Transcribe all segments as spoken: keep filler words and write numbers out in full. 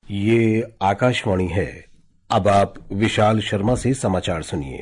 ये आकाशवाणी है। अब आप विशाल शर्मा से समाचार सुनिए।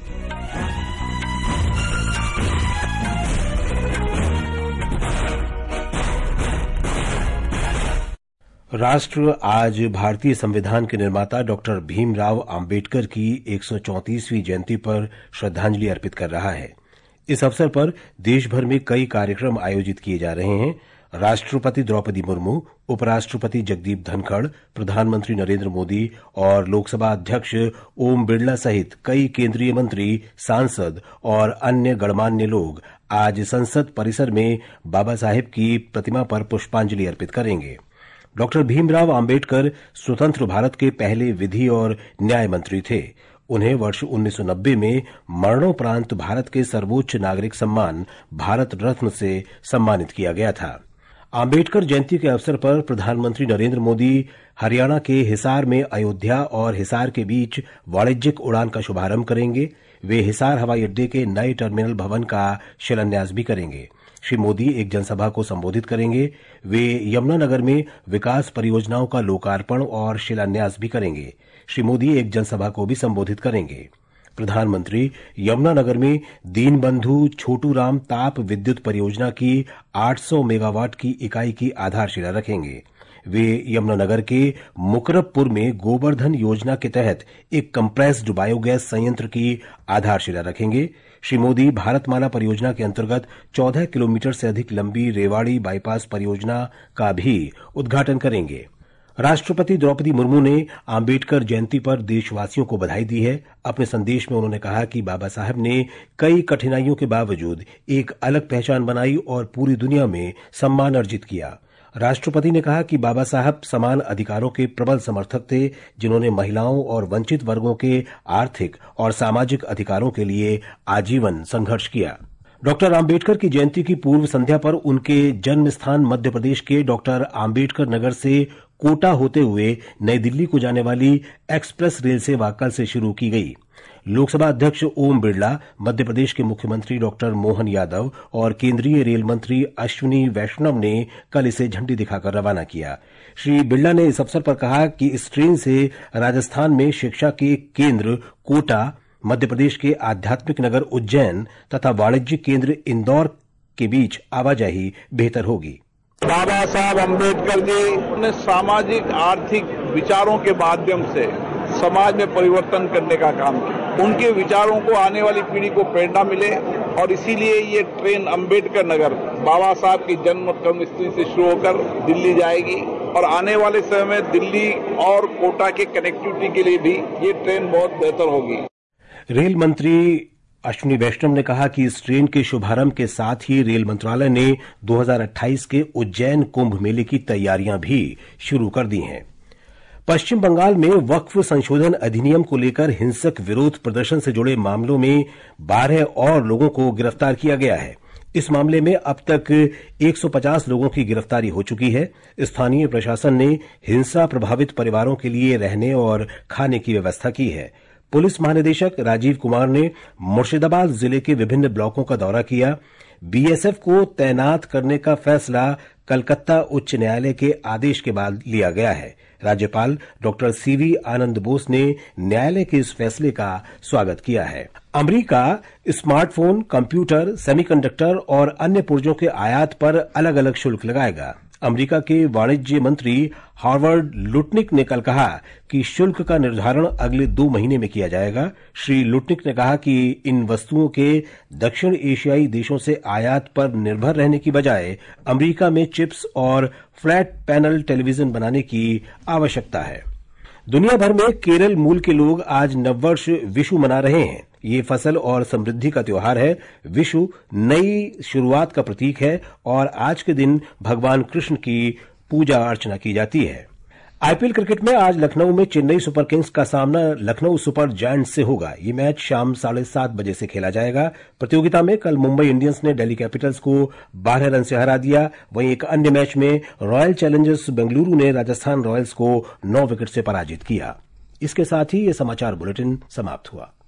राष्ट्र आज भारतीय संविधान के निर्माता डॉक्टर भीमराव आंबेडकर की एक सौ चौंतीसवीं जयंती पर श्रद्धांजलि अर्पित कर रहा है। इस अवसर पर देश भर में कई कार्यक्रम आयोजित किए जा रहे हैं। राष्ट्रपति द्रौपदी मुर्मू, उपराष्ट्रपति जगदीप धनखड़, प्रधानमंत्री नरेंद्र मोदी और लोकसभा अध्यक्ष ओम बिरला सहित कई केंद्रीय मंत्री, सांसद और अन्य गणमान्य लोग आज संसद परिसर में बाबा साहेब की प्रतिमा पर पुष्पांजलि अर्पित करेंगे। डॉक्टर भीमराव आंबेडकर स्वतंत्र भारत के पहले विधि और न्याय मंत्री थे। उन्हें वर्ष उन्नीस सौ नब्बे में मरणोपरांत भारत के सर्वोच्च नागरिक सम्मान भारत रत्न से सम्मानित किया गया था। आंबेडकर जयंती के अवसर पर प्रधानमंत्री नरेंद्र मोदी हरियाणा के हिसार में अयोध्या और हिसार के बीच वाणिज्यिक उड़ान का शुभारंभ करेंगे। वे हिसार हवाई अड्डे के नए टर्मिनल भवन का शिलान्यास भी करेंगे। श्री मोदी एक जनसभा को संबोधित करेंगे। वे यमुनानगर में विकास परियोजनाओं का लोकार्पण और शिलान्यास भी करेंगे। श्री मोदी एक जनसभा को भी संबोधित करेंगे। प्रधानमंत्री यमुनानगर में दीनबंधु छोटूराम ताप विद्युत परियोजना की आठ सौ मेगावाट की इकाई की आधारशिला रखेंगे। वे यमुनानगर के मुकरबपुर में गोवर्धन योजना के तहत एक कंप्रेस्ड बायोगैस संयंत्र की आधारशिला रखेंगे। श्री मोदी भारतमाला परियोजना के अंतर्गत चौदह किलोमीटर से अधिक लंबी रेवाड़ी बाईपास परियोजना का भी उद्घाटन करेंगे। राष्ट्रपति द्रौपदी मुर्मू ने आंबेडकर जयंती पर देशवासियों को बधाई दी है। अपने संदेश में उन्होंने कहा कि बाबा साहब ने कई कठिनाइयों के बावजूद एक अलग पहचान बनाई और पूरी दुनिया में सम्मान अर्जित किया। राष्ट्रपति ने कहा कि बाबा साहब समान अधिकारों के प्रबल समर्थक थे, जिन्होंने महिलाओं और वंचित वर्गों के आर्थिक और सामाजिक अधिकारों के लिए आजीवन संघर्ष किया। डॉक्टर आंबेडकर की जयंती की पूर्व संध्या पर उनके जन्म स्थान मध्य प्रदेश के डॉक्टर आंबेडकर नगर से कोटा होते हुए नई दिल्ली को जाने वाली एक्सप्रेस रेल सेवा कल से शुरू की गई। लोकसभा अध्यक्ष ओम बिरला, मध्य प्रदेश के मुख्यमंत्री डॉक्टर मोहन यादव और केंद्रीय रेल मंत्री अश्विनी वैष्णव ने कल इसे झंडी दिखाकर रवाना किया। श्री बिरला ने इस अवसर पर कहा कि इस ट्रेन से राजस्थान में शिक्षा के केंद्र कोटा, मध्य प्रदेश के आध्यात्मिक नगर उज्जैन तथा वाणिज्यिक केंद्र इंदौर के बीच आवाजाही बेहतर होगी। बाबा साहब अम्बेडकर जी ने सामाजिक आर्थिक विचारों के माध्यम से समाज में परिवर्तन करने का काम किया। उनके विचारों को आने वाली पीढ़ी को प्रेरणा मिले और इसीलिए ये ट्रेन अम्बेडकर नगर बाबा साहब की जन्म कर्मस्थली से शुरू होकर दिल्ली जाएगी और आने वाले समय में दिल्ली और कोटा के कनेक्टिविटी के लिए भी ये ट्रेन बहुत बेहतर होगी। रेल मंत्री अश्विनी वैष्णव ने कहा कि इस ट्रेन के शुभारंभ के साथ ही रेल मंत्रालय ने दो हज़ार अट्ठाईस के उज्जैन कुंभ मेले की तैयारियां भी शुरू कर दी हैं। पश्चिम बंगाल में वक्फ संशोधन अधिनियम को लेकर हिंसक विरोध प्रदर्शन से जुड़े मामलों में बारह और लोगों को गिरफ्तार किया गया है। इस मामले में अब तक एक सौ पचास लोगों की गिरफ्तारी हो चुकी है। स्थानीय प्रशासन ने हिंसा प्रभावित परिवारों के लिए रहने और खाने की व्यवस्था की है। पुलिस महानिदेशक राजीव कुमार ने मुर्शिदाबाद जिले के विभिन्न ब्लॉकों का दौरा किया। बीएसएफ को तैनात करने का फैसला कलकत्ता उच्च न्यायालय के आदेश के बाद लिया गया है। राज्यपाल डॉक्टर सीवी आनंद बोस ने न्यायालय के इस फैसले का स्वागत किया है। अमेरिका स्मार्टफोन, कंप्यूटर, सेमीकंडक्टर और अन्य पुर्जों के आयात पर अलग अलग शुल्क लगाएगा। अमेरिका के वाणिज्य मंत्री हार्वर्ड लुटनिक ने कल कहा कि शुल्क का निर्धारण अगले दो महीने में किया जाएगा। श्री लुटनिक ने कहा कि इन वस्तुओं के दक्षिण एशियाई देशों से आयात पर निर्भर रहने की बजाय अमेरिका में चिप्स और फ्लैट पैनल टेलीविजन बनाने की आवश्यकता है। दुनिया भर में केरल मूल के लोग आज नववर्ष विशु मना रहे हैं। ये फसल और समृद्धि का त्योहार है। विशु नई शुरुआत का प्रतीक है और आज के दिन भगवान कृष्ण की पूजा अर्चना की जाती है। आईपीएल क्रिकेट में आज लखनऊ में चेन्नई सुपर किंग्स का सामना लखनऊ सुपर जायंट्स से होगा। ये मैच शाम साढ़े सात बजे से खेला जाएगा। प्रतियोगिता में कल मुंबई इंडियंस ने दिल्ली कैपिटल्स को बारह रन से हरा दिया। वहीं एक अन्य मैच में रॉयल चैलेंजर्स बेंगलुरु ने राजस्थान रॉयल्स को नौ विकेट से पराजित किया। इसके साथ ही ये समाचार बुलेटिन समाप्त हुआ।